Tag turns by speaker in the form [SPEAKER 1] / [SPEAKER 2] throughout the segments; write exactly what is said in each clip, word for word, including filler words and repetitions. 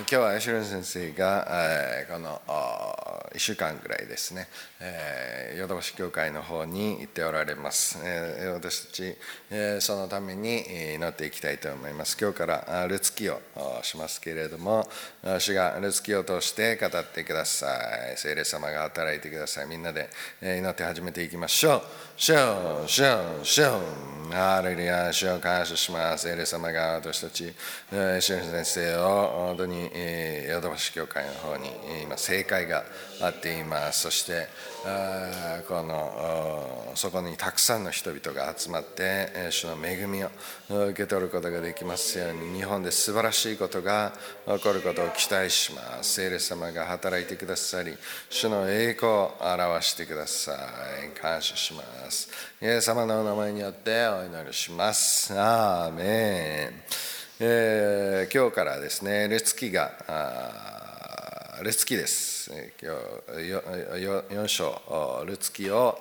[SPEAKER 1] 今日はエシュレン先生が、えー、このいっしゅうかんぐらいですね、えー、ヨドバシ教会の方に行っておられます。えー、私たち、えー、そのために祈っていきたいと思います。今日からルツキをしますけれども、主がルツキを通して語ってください。聖霊様が働いてください。みんなで祈って始めていきましょう。ショー、ショー、ショー。ハレルヤ、主を感謝します。聖霊様が私たち、エシュレン先生を本当にヨドバシ教会の方に今正解があっています。そしてこのそこにたくさんの人々が集まって主の恵みを受け取ることができますように、日本で素晴らしいことが起こることを期待します。聖霊様が働いてくださり、主の栄光を表してください。感謝します。イエス様のお名前によってお祈りします。アーメン。えー、今日からですね、ルツキがルツキです。今日よん章ルツキを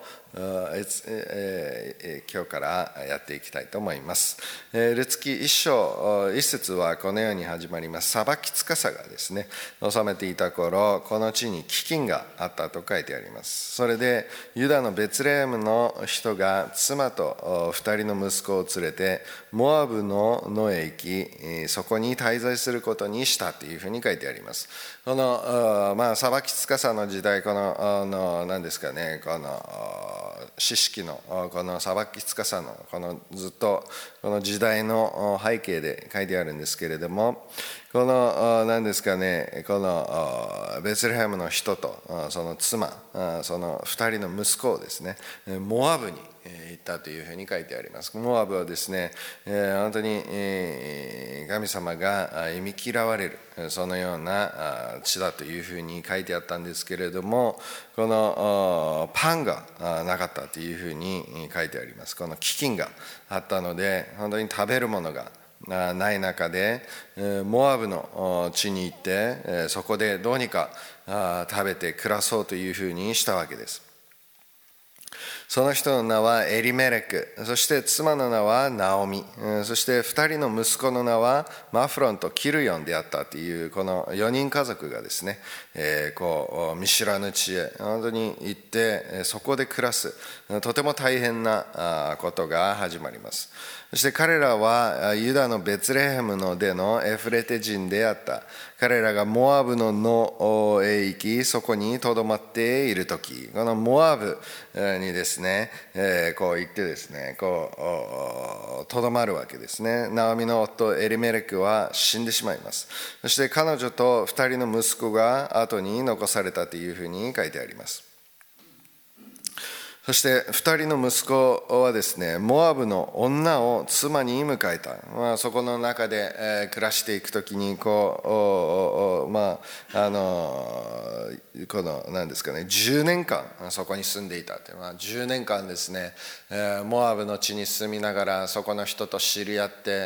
[SPEAKER 1] 今日からやっていきたいと思います。ルツキいっ章一節はこのように始まります。裁きつかさがですね治めていた頃、この地に飢饉があったと書いてあります。それでユダのベツレヘムの人が妻と二人の息子を連れてモアブの野へ行き、そこに滞在することにしたというふうに書いてあります。このまあ裁きつかさの時代、このの何ですかね、この四式のこの裁きつかさのこのずっとこの時代の背景で書いてあるんですけれども、この何ですかね、このベツレヘムの人とその妻、その二人の息子をですねモアブに行ったというふうに書いてあります。モアブはですね、本当に神様が忌み嫌われるそのような地だというふうに書いてあったんですけれども、このパンがなかったというふうに書いてあります。この飢饉があったので、本当に食べるものがない中でモアブの地に行ってそこでどうにか食べて暮らそうというふうにしたわけです。その人の名はエリメレク、そして妻の名はナオミ、そして二人の息子の名はマフロンとキルヨンであったというこのよにん家族がですね、えー、こう見知らぬ地へ本当に行ってそこで暮らすとても大変なことが始まります。そして彼らはユダのベツレヘムの出のエフレテ人であった。彼らがモアブの野へ行き、そこにとどまっているとき、このモアブにですね、えー、こう行ってですね、こうとどまるわけですね。ナオミの夫エリメレクは死んでしまいます。そして彼女と二人の息子が後に残されたというふうに書いてあります。そして二人の息子はですね、モアブの女を妻に迎えた。まあ、そこの中で、えー、暮らしていくときにこうまああのこの何ですかね、じゅうねんかんそこに住んでいたって、まあ、じゅうねんかんですね、えー、モアブの地に住みながらそこの人と知り合って、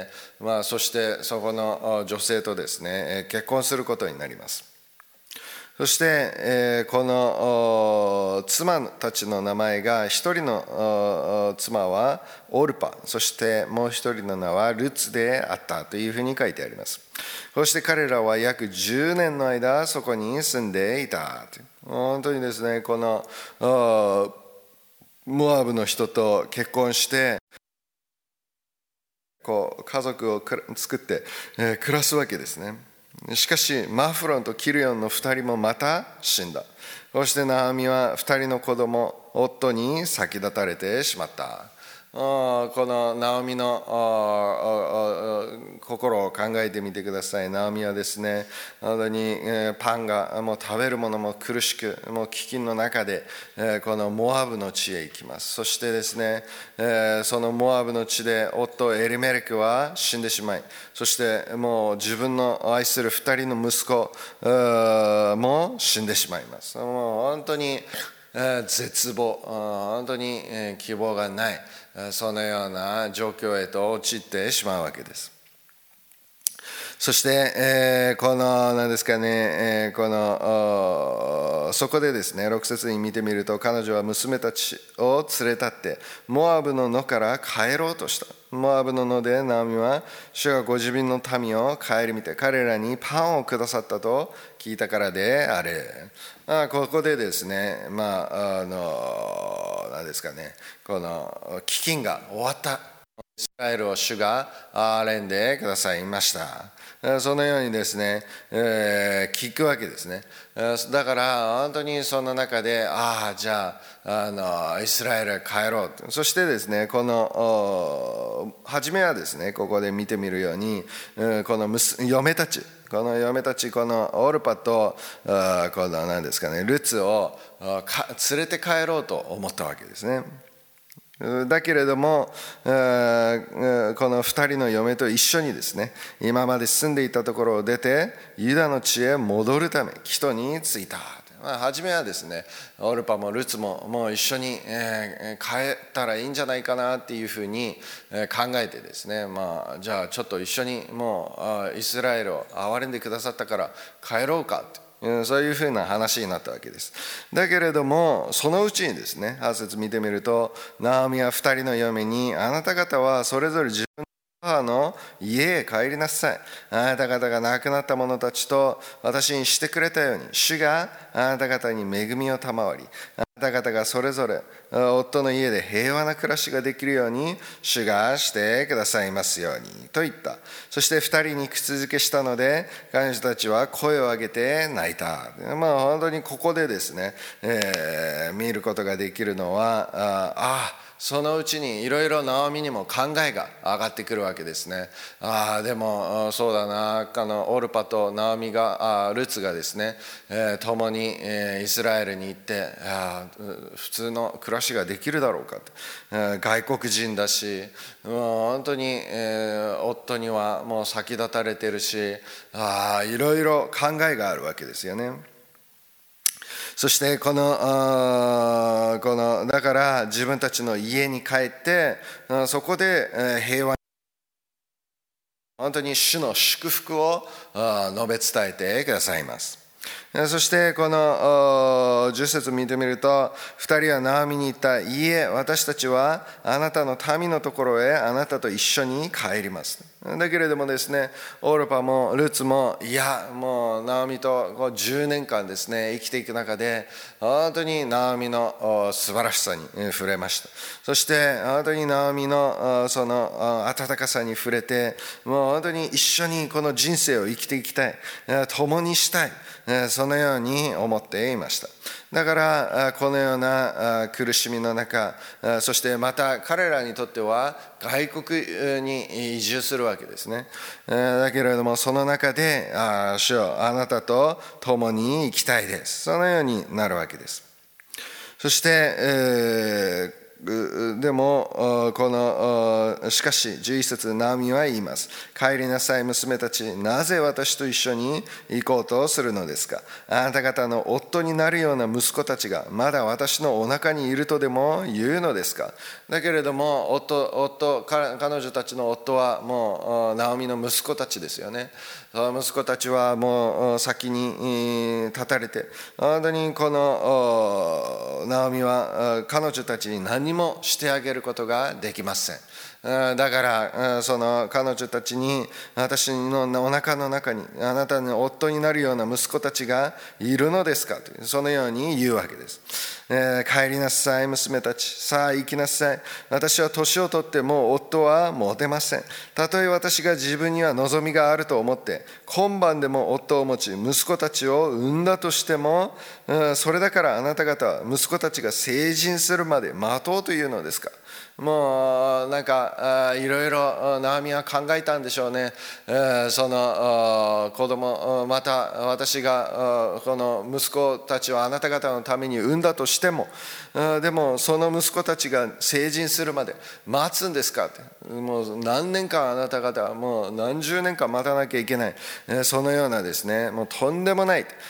[SPEAKER 1] まあ、そしてそこの女性とですね結婚することになります。そして、えー、この妻たちの名前が、一人の妻はオルパ、そしてもう一人の名はルツであったというふうに書いてあります。そして彼らは約じゅうねんの間そこに住んでいた。本当にですね、このモアブの人と結婚してこう家族を作って、えー、暮らすわけですね。しかしマフロンとキルヨンの二人もまた死んだ。そしてナオミは二人の子供夫に先立たれてしまった。このナオミの心を考えてみてください。ナオミはですね、本当にパンがもう食べるものも苦しく、もう飢饉の中でこのモアブの地へ行きます。そしてですね、そのモアブの地で夫エリメレクは死んでしまい、そしてもう自分の愛する二人の息子も死んでしまいます。もう本当に絶望、本当に希望がない、そのような状況へと陥ってしまうわけです。 そして、えー、この何ですかね、えー、このそこでですね、ろく節に見てみると、彼女は娘たちを連れ立ってモアブの野から帰ろうとした。モアブの野でナオミは主がご自分の民を顧みて彼らにパンをくださったと聞いたからである。あここでですね、まああの何ですかね、この飢饉が終わった。イスラエルを主が憐れんでくださいました。そのようにですね、えー、聞くわけですね。だから本当にその中で、ああじゃあ、あのイスラエルへ帰ろう。そしてですね、この初めはですね、ここで見てみるように、この嫁たちこの嫁たち、このオルパとこの何ですかね、ルツを連れて帰ろうと思ったわけですね。だけれども、この二人の嫁と一緒にですね、今まで住んでいたところを出てユダの地へ戻るため帰途に着いた。初めはですね、オルパもルツももう一緒に帰ったらいいんじゃないかなっていうふうに考えてですね、まあじゃあちょっと一緒にもうイスラエルを憐れんでくださったから帰ろうかって、そういうふうな話になったわけです。だけれどもそのうちにですね、はち節見てみると、ナオミは二人の嫁に、あなた方はそれぞれ自分の母の家へ帰りなさい。あなた方が亡くなった者たちと私にしてくれたように、主があなた方に恵みを賜り、あなた方がそれぞれ夫の家で平和な暮らしができるように主がしてくださいますようにと言った。そして二人に口づけしたので、彼女たちは声を上げて泣いた。まあ本当にここでですね、えー、見ることができるのは、ああそのうちにいろいろナオミにも考えが上がってくるわけですね。ああでもそうだな、あのオルパとナオミが、あルツがですね、えー、共に、えー、イスラエルに行って、あ普通の暮らしができるだろうかと、えー、外国人だし、もう本当に、えー、夫にはもう先立たれてるし、あいろいろ考えがあるわけですよね。そしてこの、このだから自分たちの家に帰ってそこで平和に、本当に主の祝福を述べ伝えてくださいます。そしてこのじゅっ節見てみると、二人はナオミに言った。いいえ、私たちはあなたの民のところへあなたと一緒に帰ります。だけれどもですね、オルパもルツも、いやもうナオミとこうじゅうねんかんですね生きていく中で、本当にナオミの素晴らしさに触れました。そして本当にナオミのその温かさに触れて、もう本当に一緒にこの人生を生きていきたい、共にしたい、そのように思っていました。だからこのような苦しみの中、そしてまた彼らにとっては外国に移住するわけですね。だけれどもその中で、あ主よあなたと共に生きたいです、そのようになるわけです。そして、えーでもこのしかしじゅういち節、ナオミは言います。帰りなさい娘たち、なぜ私と一緒に行こうとするのですか。あなた方の夫になるような息子たちがまだ私のお腹にいるとでも言うのですか。だけれども夫夫彼女たちの夫はもうナオミの息子たちですよね。息子たちはもう先に立たれて、本当にこのナオミは彼女たちに何もしてあげることができません。だからその彼女たちに、私のお腹の中にあなたの夫になるような息子たちがいるのですかと、そのように言うわけです。帰りなさい娘たち、さあ行きなさい。私は年を取ってもう夫は持てません。たとえ私が自分には望みがあると思って今晩でも夫を持ち息子たちを産んだとしても、それだからあなた方は息子たちが成人するまで待とうというのですか。もうなんかいろいろナオミは考えたんでしょうね。その子供、また私がこの息子たちをあなた方のために産んだとしても、でもその息子たちが成人するまで待つんですかって。もう何年間あなた方はもう何十年間待たなきゃいけない、そのようなですね、もうとんでもない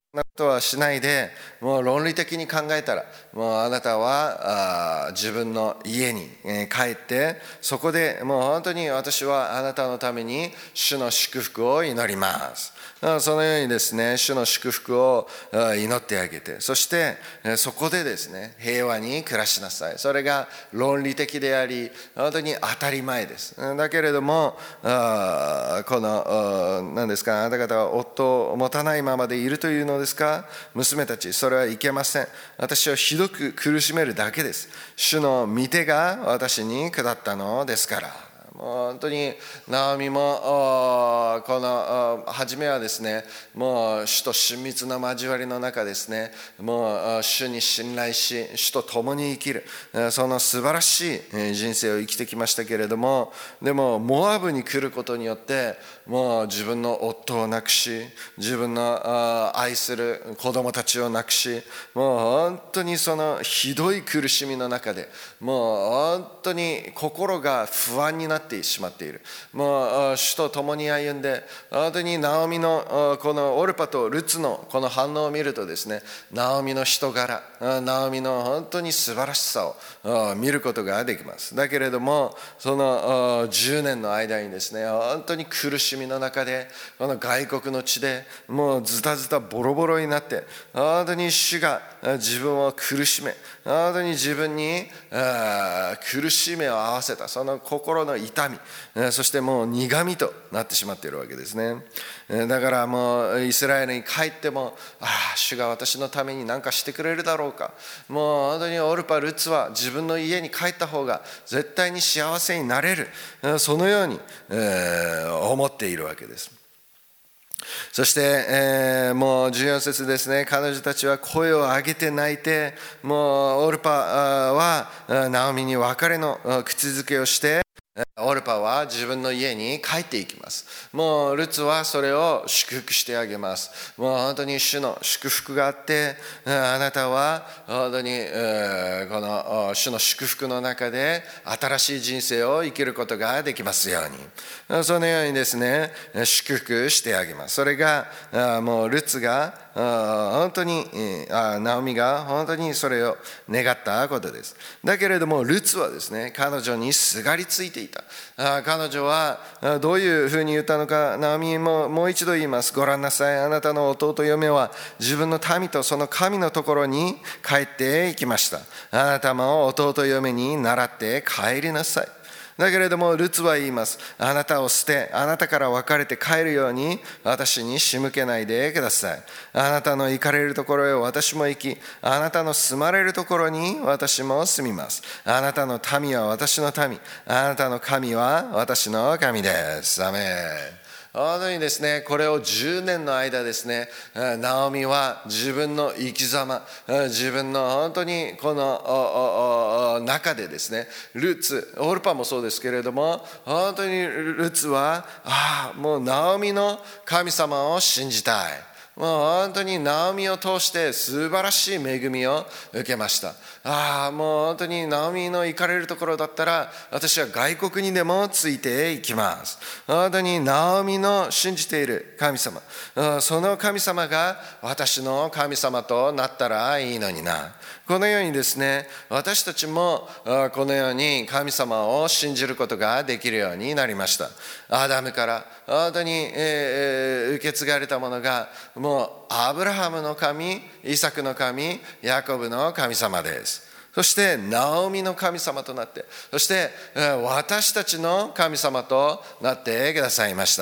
[SPEAKER 1] そんなことはしないで、もう論理的に考えたら、もうあなたはあ自分の家に帰って、そこでもう本当に私はあなたのために主の祝福を祈ります。そのようにですね、主の祝福を祈ってあげて、そしてそこでですね、平和に暮らしなさい。それが論理的であり、本当に当たり前です。だけれども、この何ですか、あなた方は夫を持たないままでいるというのですか、娘たち、それはいけません。私をひどく苦しめるだけです。主の御手が私に下ったのですから。もう本当にナオミもこの初めはですね、もう主と親密な交わりの中ですね、もう主に信頼し、主と共に生きる、その素晴らしい人生を生きてきましたけれども、でもモアブに来ることによってもう自分の夫を亡くし、自分の愛する子供たちを亡くし、もう本当にそのひどい苦しみの中で、もう本当に心が不安になってしまっている。もう主と共に歩んで、本当にナオミのこのオルパとルツのこの反応を見るとですね、ナオミの人柄、ナオミの本当に素晴らしさを見ることができます。だけれども、そのじゅうねんの間にですね、本当に苦しみの中で、この外国の地でもうズタズタボロボロになって、本当に主が自分を苦しめ、本当に自分に苦しみを合わせたその心の痛み、そしてもう苦みとなってしまっているわけですね。だからもうイスラエルに帰っても、ああ主が私のために何かしてくれるだろうか、もう本当にオルパルツは自分の家に帰った方が絶対に幸せになれる、そのように思っているわけです。そして、えー、もうじゅうよん節ですね、彼女たちは声を上げて泣いて、もうオルパはナオミに別れの口づけをして、オルパは自分の家に帰っていきます。もうルツはそれを祝福してあげます。もう本当に主の祝福があって、あなたは本当にこの主の祝福の中で新しい人生を生きることができますように、そのようにですね、祝福してあげます。それがもうルツが本当にナオミが本当にそれを願ったことです。だけれどもルツはですね、彼女にすがりついていた。彼女はどういうふうに言ったのか、ナオミももう一度言います。ご覧なさい、あなたの弟嫁は自分の民とその神のところに帰っていきました。あなたも弟嫁に倣って帰りなさい。だけれどもルツは言います。あなたを捨て、あなたから別れて帰るように私に仕向けないでください。あなたの行かれるところへ私も行き、あなたの住まれるところに私も住みます。あなたの民は私の民、あなたの神は私の神です。アメン。本当にですね、これをじゅうねんの間ですね、ナオミは自分の生き様、自分の本当にこの中でですね、ルツ、オルパもそうですけれども、本当にルツは、ああ、もうナオミの神様を信じたい。もう本当にナオミを通して素晴らしい恵みを受けました。ああ、もう本当にナオミの行かれるところだったら私は外国にでもついていきます。本当にナオミの信じている神様、その神様が私の神様となったらいいのにな。このようにですね、私たちもこのように神様を信じることができるようになりました。アダムから本当に、えー、受け継がれたものがもうアブラハムの神、イサクの神、ヤコブの神様です。そしてナオミの神様となって、そして私たちの神様となってくださいました。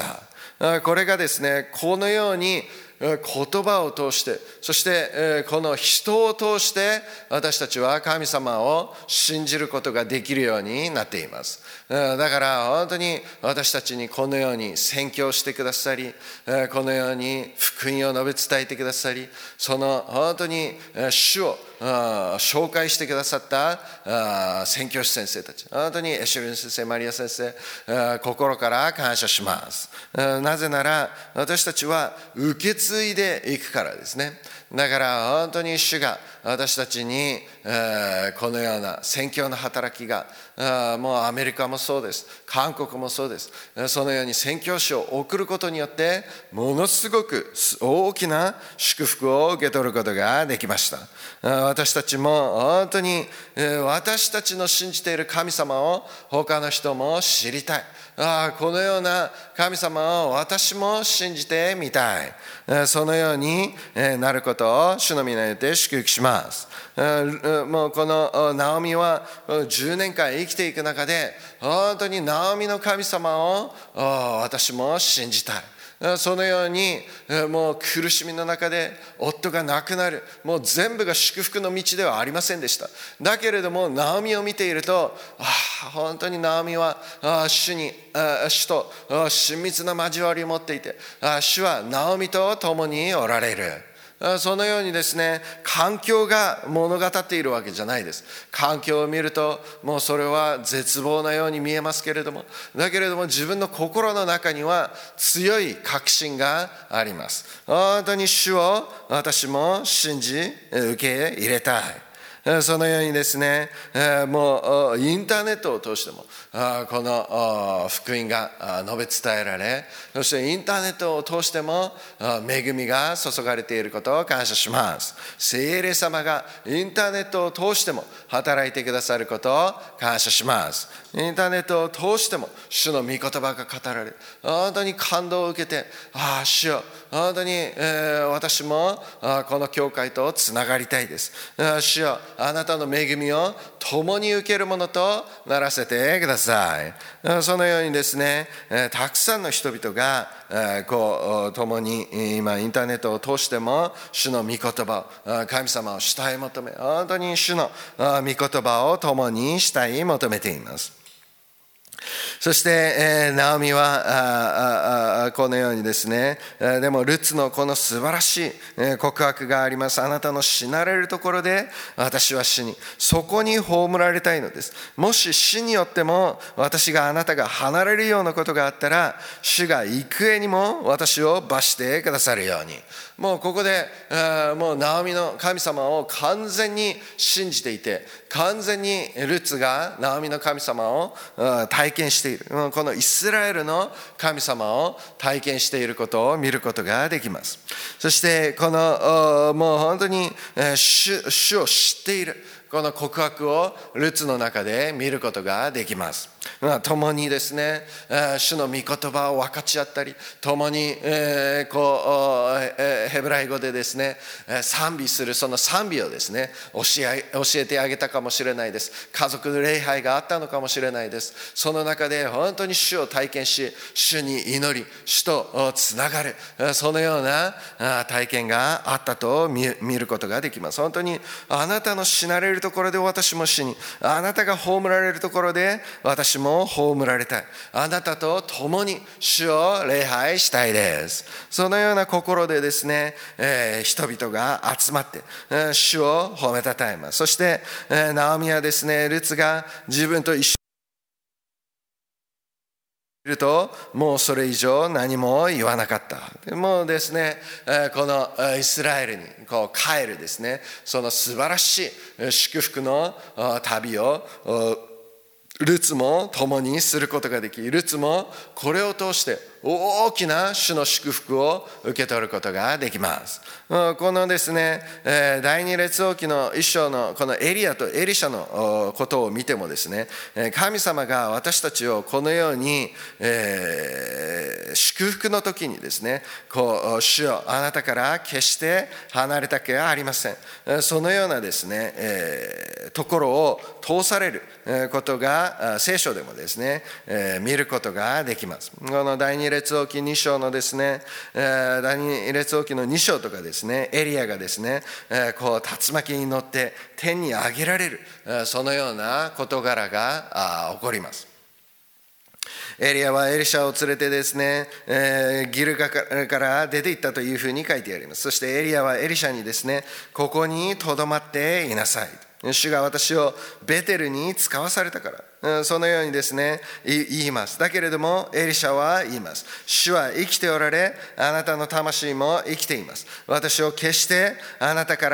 [SPEAKER 1] これがですね、このように言葉を通して、そしてこの人を通して私たちは神様を信じることができるようになっています。だから本当に私たちにこのように宣教してくださり、このように福音を述べ伝えてくださり、その本当に主を紹介してくださった宣教師先生たち、本当にエシュルン先生、マリア先生、心から感謝します。なぜなら私たちは受け継継いでいくからですね。だから本当に主が私たちに、えー、このような宣教の働きが、もうアメリカもそうです、韓国もそうです、そのように宣教師を送ることによってものすごく大きな祝福を受け取ることができました。私たちも本当に私たちの信じている神様を他の人も知りたい。ああ、このような神様を私も信じてみたい。そのようになることを主の皆によって祝福します。もうこのナオミはじゅうねんかん生きていく中で本当にナオミの神様を私も信じたい。そのようにもう苦しみの中で夫が亡くなる、もう全部が祝福の道ではありませんでした。だけれどもナオミを見ていると、ああ本当にナオミは主に主と親密な交わりを持っていて、主はナオミと共におられる。そのようにですね、環境が物語っているわけじゃないです。環境を見るともうそれは絶望なように見えますけれども、だけれども自分の心の中には強い確信があります。本当に主を私も信じ受け入れたい。そのようにですね、もうインターネットを通してもこの福音が述べ伝えられ、そしてインターネットを通しても恵みが注がれていることを感謝します。聖霊様がインターネットを通しても働いてくださることを感謝します。インターネットを通しても主の御言葉が語られ、本当に感動を受けて、ああ主よ、本当に、えー、私もこの教会とつながりたいです。主よ、あなたの恵みを共に受けるものとならせてください。そのようにですね、たくさんの人々がこう共に今インターネットを通しても主の御言葉を、神様を慕い求め、本当に主の御言葉を共に慕い求めています。そして、えー、ナオミはああこのようにですね、でもルツのこの素晴らしい告白があります。あなたの死なれるところで私は死に、そこに葬られたいのです。もし死によっても私があなたが離れるようなことがあったら、主が幾重にも私を罰してくださるように。もうここで、えー、もうナオミの神様を完全に信じていて、完全にルツがナオミの神様を体験している、このイスラエルの神様を体験していることを見ることができます。そしてこのもう本当に主、主を知っているこの告白をルツの中で見ることができます。共にですね、主の御言葉を分かち合ったり、共にこうヘブライ語でですね賛美する、その賛美をですね教え、教えてあげたかもしれないです。家族の礼拝があったのかもしれないです。その中で本当に主を体験し、主に祈り、主とつながる、そのような体験があったと見ることができます。本当にあなたの死なれるところで私も死に、あなたが葬られるところで私も葬られたい。あなたと共に主を礼拝したいです。そのような心でですね、えー、人々が集まって、えー、主を褒めたたえます。そして、えー、ナオミはですね、ルツが自分と一緒いるともうそれ以上何も言わなかった。もうですね、このイスラエルにこう帰るですね、その素晴らしい祝福の旅をルツも共にすることができ、ルツもこれを通して大きな主の祝福を受け取ることができます。このですね、第二列王記の一章のこのエリアとエリシャのことを見てもですね、神様が私たちをこのように、えー、祝福の時にですね、こう主よあなたから決して離れたくはありません、そのようなですね、えー、ところを通されることが聖書でもですね、えー、見ることができます。この第二列王記に章のですね、第二列王記のに章とかですね、エリアがですね、こう竜巻に乗って天に上げられる、そのような事柄が起こります。 エリアはエリシャを連れてですね、えー、ギルガから出て行ったというふうに書いてあります。そしてエリアはエリシャにですね、ここにとどまっていなさい。主が私をベテルに使わされたから、そのようにですね、言います。だけれども、エリシャは言います。主は生きておられ、あなたの魂も生きています。私を決してあなたから、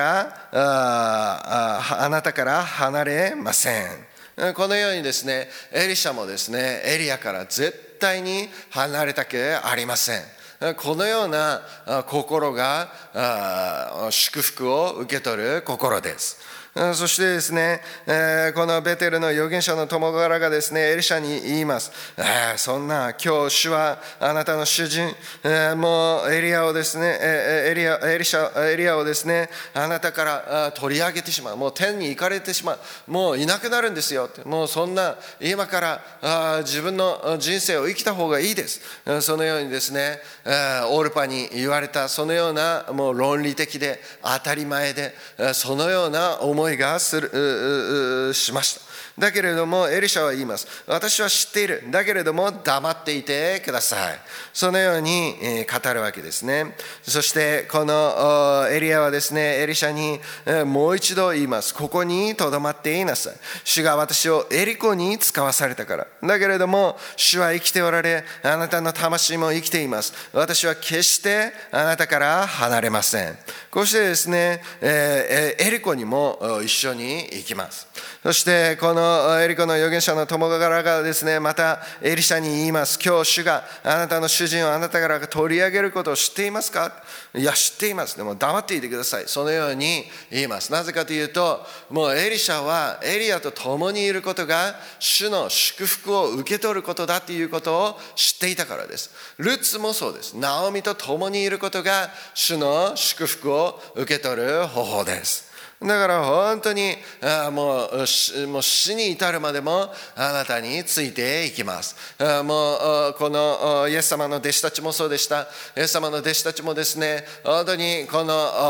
[SPEAKER 1] ああ、あなたから離れません。このようにですね、エリシャもですね、エリアから絶対に離れたくありません。このような心が祝福を受け取る心です。そしてですね、このベテルの預言者の友柄がですね、エリシャに言います。そんな、今日主はあなたの主人、もうエリアをですね、エリア、エリシャ、エリアをですね、あなたから取り上げてしまう。もう天に行かれてしまう。もういなくなるんですよ。もうそんな、今から自分の人生を生きた方がいいです。そのようにですね、オルパに言われた、そのようなもう論理的で当たり前で、そのような思い思いがするしました。だけれどもエリシャは言います。私は知っている。だけれども黙っていてください。そのように語るわけですね。そしてこのエリアはですね、エリシャにもう一度言います。ここにとどまっていなさい。主が私をエリコに使わされたから。だけれども主は生きておられ、あなたの魂も生きています。私は決してあなたから離れません。こうしてですね、エリコにも一緒に行きます。そしてこのエリコの預言者の友柄がですね、またエリシャに言います。今日主があなたの主人をあなたから取り上げることを知っていますか？いや、知っています。でも黙っていてください。そのように言います。なぜかというと、もうエリシャはエリアと共にいることが主の祝福を受け取ることだということを知っていたからです。ルツもそうです。ナオミと共にいることが主の祝福を受け取る方法です。だから本当にもう、もう死に至るまでもあなたについていきます。もうこのイエス様の弟子たちもそうでした。イエス様の弟子たちもですね、本当にこの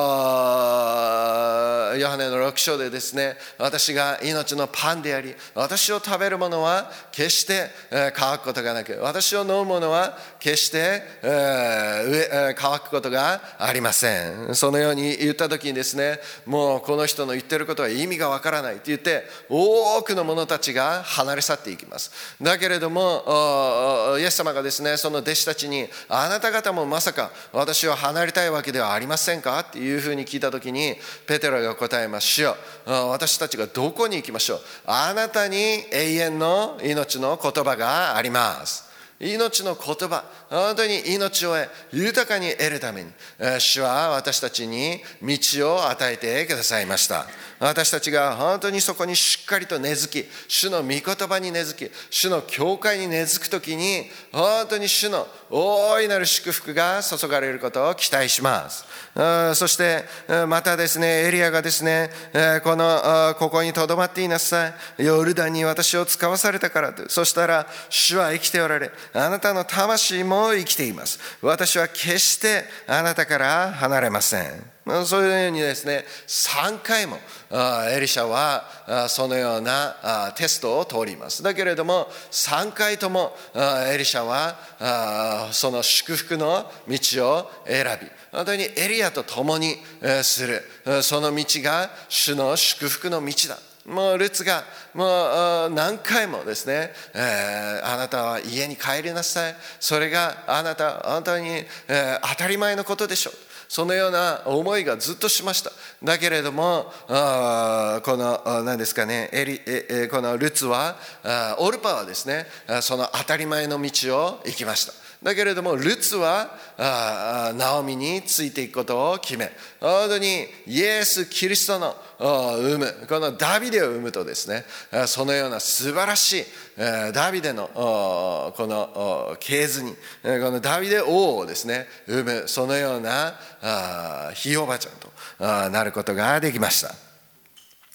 [SPEAKER 1] ヨハネのろく章でですね、私が命のパンであり、私を食べるものは決して乾くことがなく、私を飲むものは決して乾くことがありません。そのように言った時にですね、もうこの人の言ってることは意味がわからないと言って、多くの者たちが離れ去っていきます。だけれどもイエス様がですね、その弟子たちに、あなた方もまさか私を離れたいわけではありませんかっていうふうに聞いた時に、ペテロが答えます。主よ、私たちがどこに行きましょう。あなたに永遠の命の言葉があります。命の言葉、本当に命を豊かに得るために、主は私たちに道を与えてくださいました。私たちが本当にそこにしっかりと根付き、主の御言葉に根付き、主の教会に根付くときに、本当に主の大いなる祝福が注がれることを期待します。そしてまたですね、エリアがですね、このここにとどまっていなさい。ヨルダンに私を使わされたからと。そしたら主は生きておられ、あなたの魂も生きています。私は決してあなたから離れません。そういうようにですね、さんかいもエリシャはそのようなテストを通ります。だけれどもさんかいともエリシャはその祝福の道を選び、本当にエリアと共にする、その道が主の祝福の道だ。もうルツがもう何回もですね、えー、あなたは家に帰りなさい。それがあなた本当に、えー、当たり前のことでしょう。そのような思いがずっとしました。だけれどもあこの何ですかね、エリえこのルツはオルパはですね、その当たり前の道を行きました。だけれどもルツはナオミについていくことを決め、本当にイエス・キリストの産むこのダビデを産むとですね、そのような素晴らしいダビデのこの系図にこのダビデ王をですね産む、そのようなひいおばちゃんとなることができました。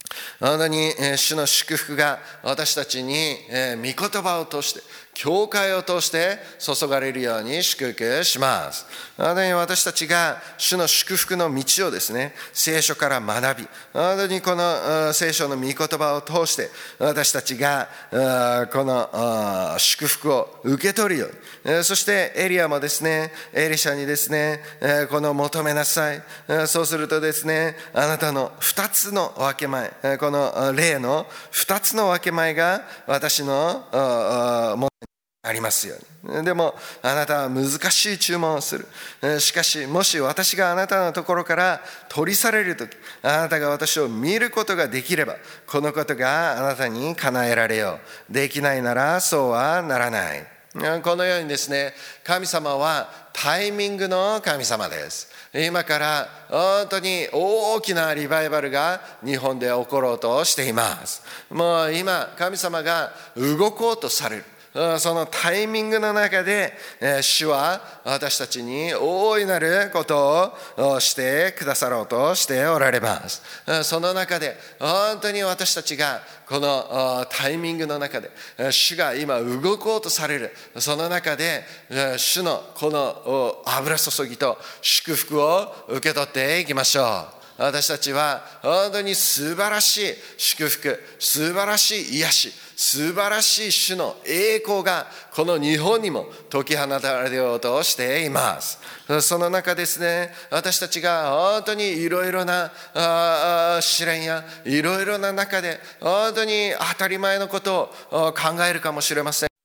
[SPEAKER 1] 本当に主の祝福が私たちに御言葉を通して、教会を通して注がれるように祝福します。本当に私たちが主の祝福の道をですね、聖書から学び、本当にこの聖書の御言葉を通して私たちがこの祝福を受け取るように、そしてエリアもですね、エリシャにですね、この求めなさい、そうするとですね、あなたの二つの分け前、この例の二つの分け前が私のものありますように。でもあなたは難しい注文をする。しかしもし私があなたのところから取り去られるとき、あなたが私を見ることができれば、このことがあなたに叶えられよう。できないならそうはならない。このようにですね、神様はタイミングの神様です。今から本当に大きなリバイバルが日本で起ころうとしています。もう今神様が動こうとされる、そのタイミングの中で主は私たちに大いなることをしてくださろうとしておられます。その中で本当に私たちがこのタイミングの中で主が今動こうとされる、その中で主のこの油注ぎと祝福を受け取っていきましょう。私たちは本当に素晴らしい祝福、素晴らしい癒し、素晴らしい主の栄光がこの日本にも解き放たれようとしています。その中ですね、私たちが本当にいろいろな試練やいろいろな中で本当に当たり前のことを考えるかもしれません。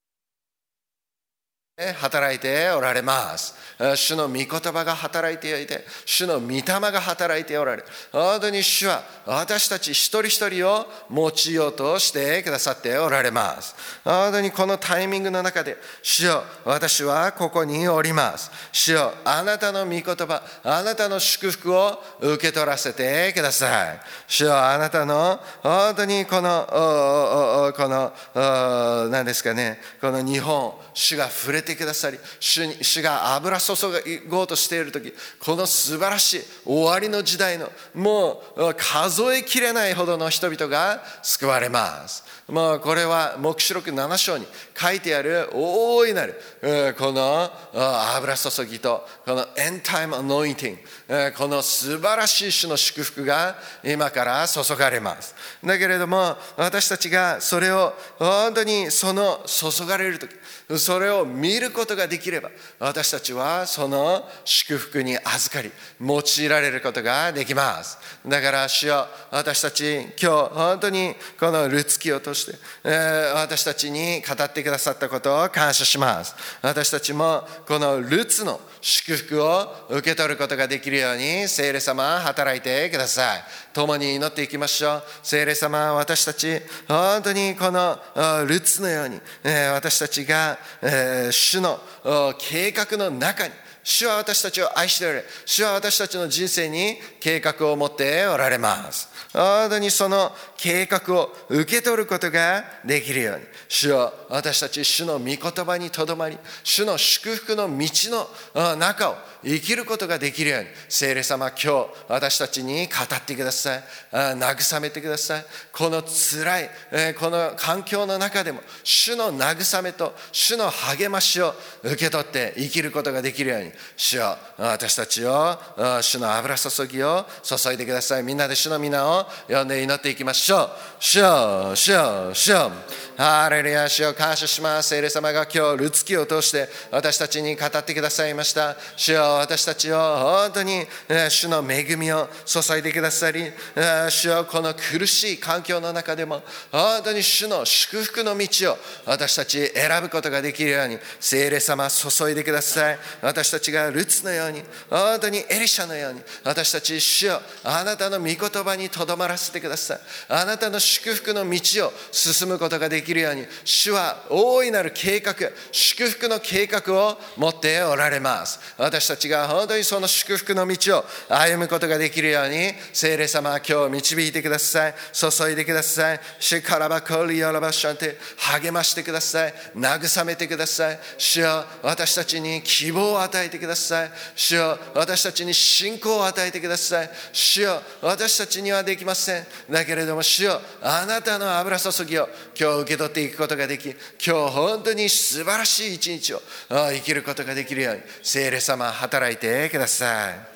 [SPEAKER 1] 働いておられます。主の御言葉が働いていて、主の御霊が働いておられる。本当に主は私たち一人一人を用いようとしてくださっておられます。本当にこのタイミングの中で、主よ、私はここにおります。主よ、あなたの御言葉、あなたの祝福を受け取らせてください。主よ、あなたの本当にこのこの何ですかね、この日本、主が触れてくださり、主に主が油注ごうとしているとき、この素晴らしい終わりの時代のもう数えきれないほどの人々が救われます。もうこれは黙示録なな章に書いてある大いなるこの油注ぎとこのエンタイムアノインティング、この素晴らしい主の祝福が今から注がれます。だけれども私たちがそれを本当にその注がれるとき、それを見ることができれば、私たちはその祝福に預かり用いられることができます。だから主よ、私たち今日本当にこのルツ記を通して、えー、私たちに語ってくださったことを感謝します。私たちもこのルツの祝福を受け取ることができるように聖霊様働いてください。共に祈っていきましょう。聖霊様、私たち本当にこのルツのように、えー、私たちが、えー、主の計画の中に、主は私たちを愛しておられ、主は私たちの人生に計画を持っておられます。本当にその計画を受け取ることができるように、主よ、私たち主の御言葉にとどまり、主の祝福の道の中を生きることができるように、聖霊様、今日私たちに語ってください。慰めてください。この辛いこの環境の中でも主の慰めと主の励ましを受け取って生きることができるように、主よ、私たちを主の油注ぎを注いでください。みんなで主の皆を呼んで祈っていきましょう。主よ、主よ、主よ、ハレルヤ、主よ、感謝します。聖霊様が今日ルツ記を通して私たちに語ってくださいました。主よ、私たちを本当に主の恵みを注いでくださり、主よ、この苦しい環境の中でも本当に主の祝福の道を私たち選ぶことができるように聖霊様注いでください。私たちがルツのように、本当にエリシャのように、私たち主よ、あなたの御言葉にとどまらせてください。あなたの祝福の道を進むことができるように、主は大いなる計画、祝福の計画を持っておられます。私たちちが本当にその祝福の道を歩むことができるように、聖霊様は今日導いてください。注いでください。シュカラバコリヨラバシャンテ、励ましてください。慰めてください。主よ、私たちに希望を与えてください。主よ、私たちに信仰を与えてください。主よ、私たちにはできません。だけれども主よ、あなたの油注ぎを今日受け取っていくことができ、今日本当に素晴らしい一日を生きることができるように、聖霊様働いてください。